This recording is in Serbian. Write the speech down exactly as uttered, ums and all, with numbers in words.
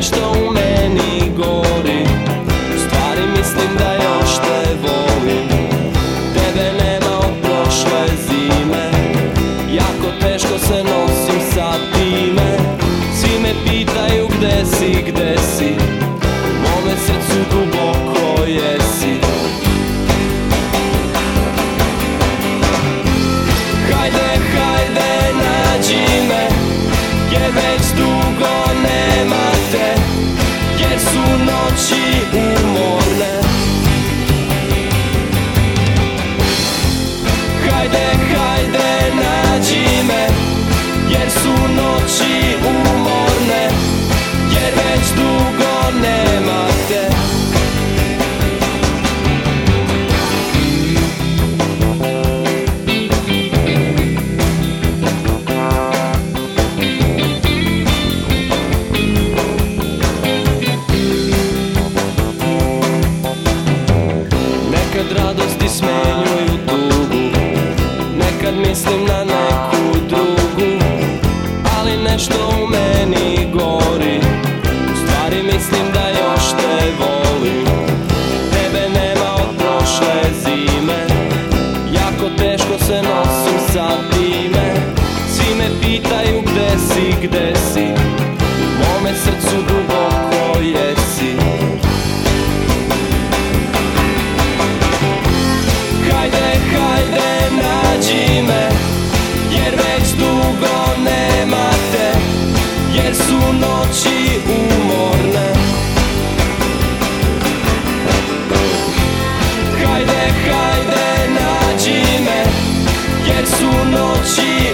nešto u meni gori. U stvari mislim da još te volim. Tebe nema od prošle zime. Jako teško se nosim sa time. Svi me pitaju gde si, gde si. U mome srcu duboko jesi. Hajde, hajde, nađi me, jer već dugo nema te, jer su noći umorne. Hajde, hajde, nađi me, jer su noći umorne, jer već dugo nema te. Nekad radosti smenjuju tugu, nekad mislim na neku drugu, ali nešto u meni gori. U stvari mislim da još te volim. Tebe nema od prošle zime. Jako teško se nosim sa time. Svi me pitaju gde si, gde si. U mome srcu duboko jesi. Hajde, hajde, nađi me, jer već dugo nema te, jer su noći umorne. Hajde, hajde, nađi me, jer su noći